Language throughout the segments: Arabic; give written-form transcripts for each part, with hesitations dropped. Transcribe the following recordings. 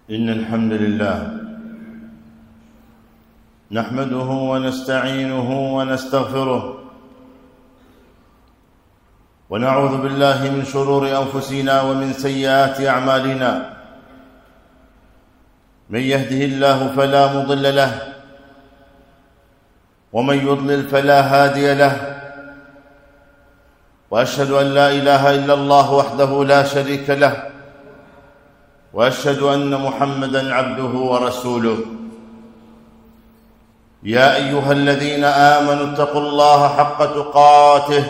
إن الحمد لله نحمده ونستعينه ونستغفره ونعوذ بالله من شرور أنفسنا ومن سيئات أعمالنا. من يهده الله فلا مضل له ومن يضلل فلا هادي له، وأشهد أن لا إله إلا الله وحده لا شريك له، وأشهد أن محمدًا عبده ورسوله. يا أيها الذين آمنوا اتقوا الله حق تقاته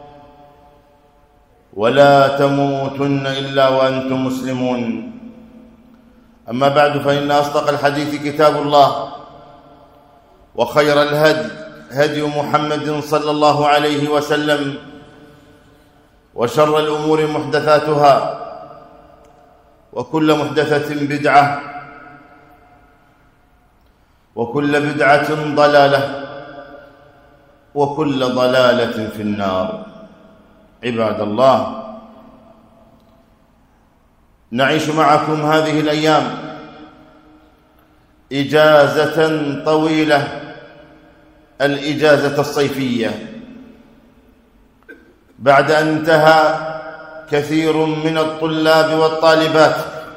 ولا تموتن إلا وأنتم مسلمون. أما بعد، فإن أصدق الحديث كتاب الله، وخير الهدي هدي محمد صلى الله عليه وسلم، وشر الأمور محدثاتها، وكل محدثة بدعة، وكل بدعة ضلالة، وكل ضلالة في النار. عباد الله، نعيش معكم هذه الأيام إجازة طويلة، الإجازة الصيفية، بعد أن انتهى كثير من الطلاب والطالبات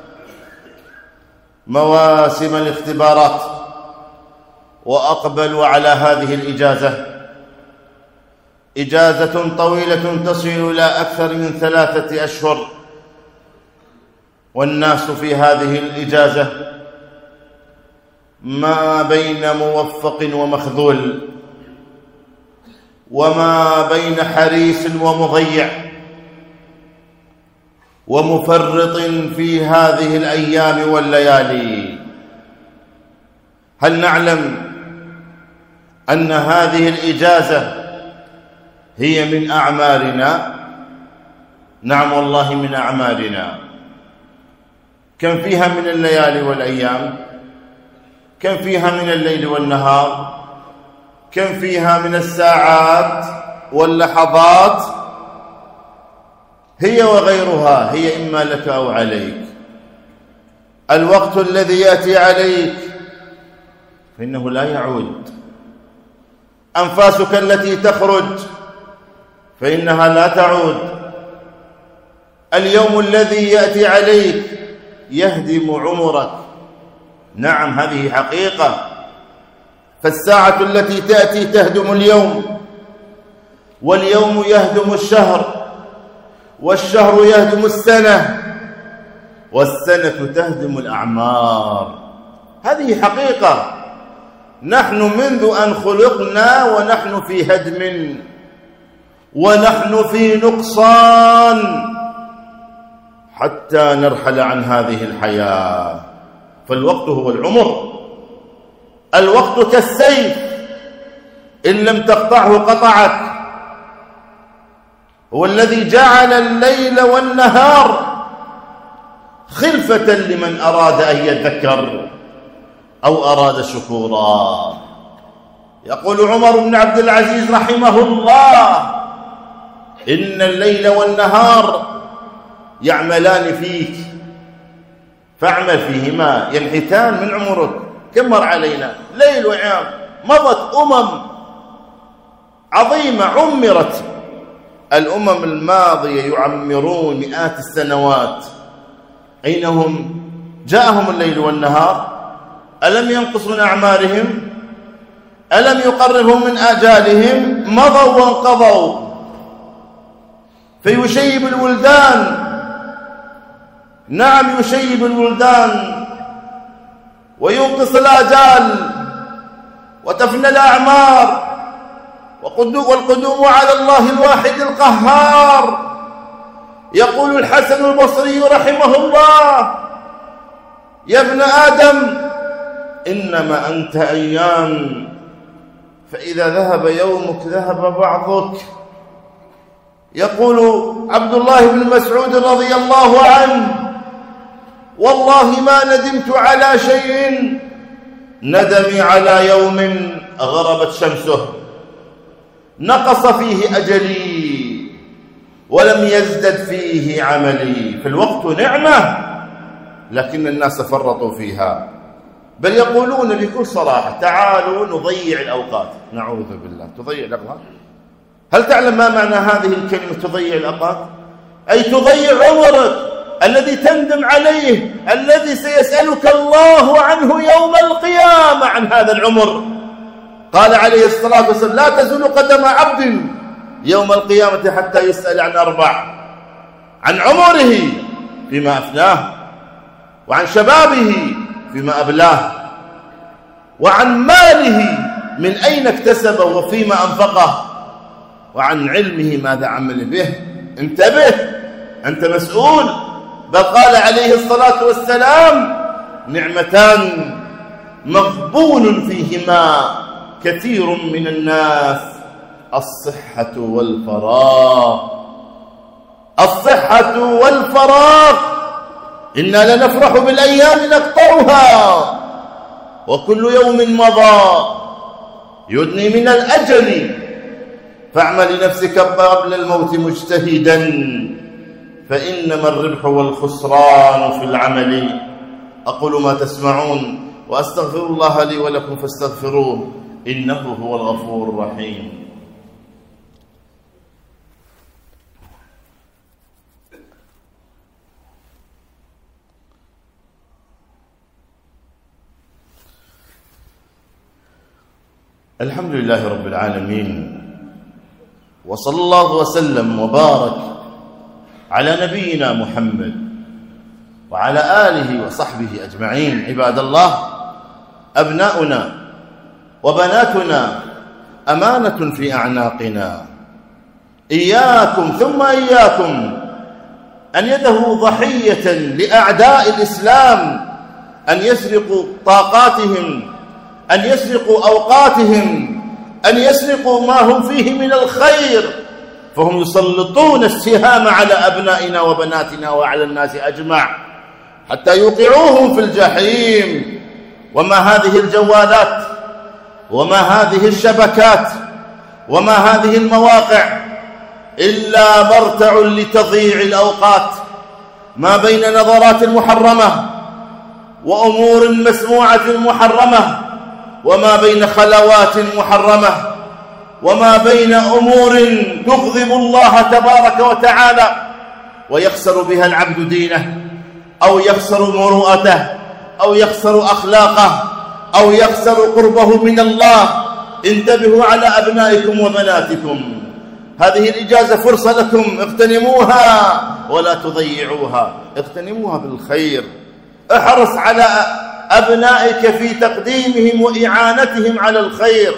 مواسم الاختبارات وأقبلوا على هذه الإجازة، إجازة طويلة تصل إلى أكثر من 3 أشهر، والناس في هذه الإجازة ما بين موفق ومخذول، وما بين حريص ومضيع، ومفرط في هذه الأيام والليالي. هل نعلم أن هذه الإجازة هي من أعمارنا؟ نعم والله من أعمارنا. كم فيها من الليالي والأيام؟ كم فيها من الليل والنهار؟ كم فيها من الساعات واللحظات؟ هي وغيرها، هي إما لك أو عليك. الوقت الذي يأتي عليك فإنه لا يعود، أنفاسك التي تخرج فإنها لا تعود، اليوم الذي يأتي عليك يهدم عمرك. نعم، هذه حقيقة. فالساعة التي تأتي تهدم اليوم، واليوم يهدم الشهر، والشهر يهدم السنة، والسنة تهدم الأعمار. هذه حقيقة. نحن منذ أن خلقنا ونحن في هدم، ونحن في نقصان حتى نرحل عن هذه الحياة. فالوقت هو العمر. الوقت كالسيف، إن لم تقطعه قطعك. هو الذي جعل الليل والنهار خلفة لمن أراد أن يذكر أو أراد شكورا. يقول عمر بن عبد العزيز رحمه الله: إن الليل والنهار يعملان فيك فاعمل فيهما ينحتان من عمرك. كم مر علينا ليل وأيام، مضت عظيمة عمرت. الأمم الماضية يعمرون مئات السنوات، أين هم؟ جاءهم الليل والنهار، ألم ينقص من أعمارهم؟ ألم يقربهم من آجالهم؟ مضوا وانقضوا. فيشيب الولدان، نعم يشيب الولدان، وينقص الآجال، وتفنى الأعمار، والقدوم على الله الواحد القهار. يقول الحسن البصري رحمه الله: يا ابن آدم، إنما أنت أيام، فإذا ذهب يومك ذهب بعضك. يقول عبد الله بن مسعود رضي الله عنه: والله ما ندمت على شيء ندمي على يوم غربت شمسه نقص فيه أجلي ولم يزدد فيه عملي. فالوقت نعمة لكن الناس فرطوا فيها، بل يقولون بكل صراحة تعالوا نضيع الأوقات. نعوذ بالله، تضيع الأوقات؟ هل تعلم ما معنى هذه الكلمة تضيع الأوقات؟ أي تضيع عمرك الذي تندم عليه، الذي سيسألك الله عنه يوم القيامة عن هذا العمر. قال عليه الصلاة والسلام: لا تزول قدم عبد يوم القيامة حتى يسأل عن 4: عن عمره فيما أفناه، وعن شبابه فيما أبلاه، وعن ماله من أين اكتسبه وفيما أنفقه، وعن علمه ماذا عمل به. انتبه، أنت مسؤول. بل قال عليه الصلاة والسلام: نعمتان مغبون فيهما كثير من الناس: الصحة والفراغ. الصحة والفراغ. إنا لنفرح بالأيام نقطعها، وكل يوم مضى يدني من الأجل، فاعمل لنفسك قبل الموت مجتهدا، فإنما الربح والخسران في العمل. أقول ما تسمعون وأستغفر الله لي ولكم فاستغفروه إنه هو الغفور الرحيم. الحمد لله رب العالمين، وصلى الله وسلم وبارك على نبينا محمد وعلى آله وصحبه أجمعين. عباد الله، أبناؤنا وبناتنا أمانة في أعناقنا. إياكم ثم إياكم أن يذهبوا ضحية لأعداء الإسلام، أن يسرقوا طاقاتهم، أن يسرقوا أوقاتهم، أن يسرقوا ما هم فيه من الخير، فهم يسلطون السهام على أبنائنا وبناتنا وعلى الناس أجمع حتى يوقعوهم في الجحيم. وما هذه الجوالات، وما هذه الشبكات، وما هذه المواقع إلا مرتع لتضييع الأوقات، ما بين نظرات محرمة وأمور مسموعة محرمة، وما بين خلوات محرمة، وما بين أمور تغضب الله تبارك وتعالى ويخسر بها العبد دينه، أو يخسر مروءته، أو يخسر أخلاقه، أو يخسر قربه من الله. انتبهوا على أبنائكم وبناتكم، هذه الإجازة فرصة لكم، اغتنموها ولا تضيعوها، اغتنموها بالخير. احرص على أبنائك في تقديمهم وإعانتهم على الخير،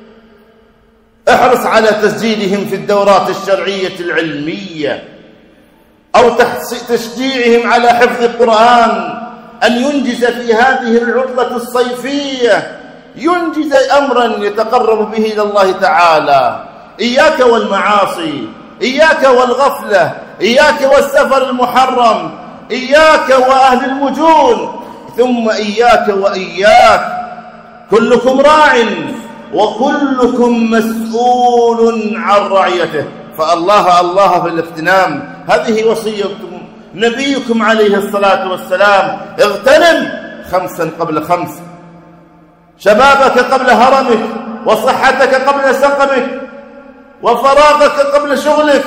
احرص على تسجيلهم في الدورات الشرعية العلمية، أو تشجيعهم على حفظ القرآن، أن ينجز في هذه العطلة الصيفية، ينجز أمرا يتقرب به إلى الله تعالى. إياك والمعاصي، إياك والغفلة، إياك والسفر المحرم، إياك وأهل المجون، ثم إياك وإياك. كلكم راع وكلكم مسؤول عن رعيته، فالله الله في الاغتنام. هذه وصية نبيكم عليه الصلاة والسلام: اغتنم 5 قبل 5، شبابك قبل هرمك، وصحتك قبل سقمك، وفراغك قبل شغلك،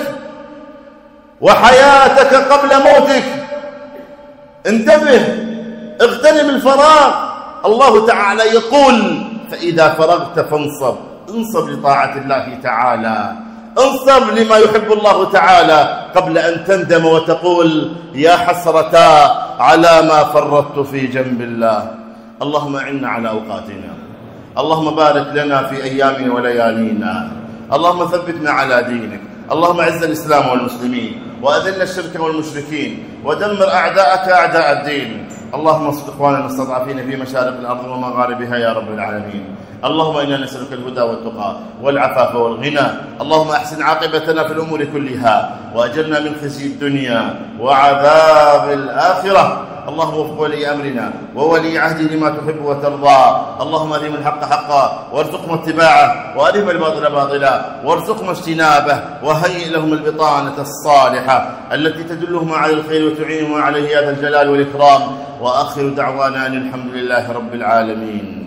وحياتك قبل موتك. انتبه، اغتنم الفراغ. الله تعالى يقول: فإذا فرغت فانصب. انصب لطاعة الله تعالى، انصب لما يحب الله تعالى، قبل أن تندم وتقول: يا حسرتا على ما فرطت في جنب الله. اللهم أعنا على أوقاتنا، اللهم بارك لنا في أيامنا وليالينا، اللهم ثبتنا على دينك، اللهم اعز الإسلام والمسلمين، وأذل الشرك والمشركين، ودمر أعداءك أعداء الدين. اللهم انصر إخواننا المستضعفين في مشارق الأرض ومغاربها يا رب العالمين. اللهم إنا نسألك الهدى والتقى والعفاف والغنى. اللهم أحسن عاقبتنا في الأمور كلها، وأجرنا من خزي الدنيا وعذاب الآخرة. اللهم وفق ولي أمرنا وولي عهده لما تحب وترضى. اللهم أرهم الحق حقا وارزقهم اتباعه، وأرهم الباطل باطلا وارزقهم اجتنابه، وهيئ لهم البطانة الصالحة التي تدلهم على الخير وتعينهم عليه يا ذا الجلال والإكرام. وآخر دعوانا أن الحمد لله رب العالمين.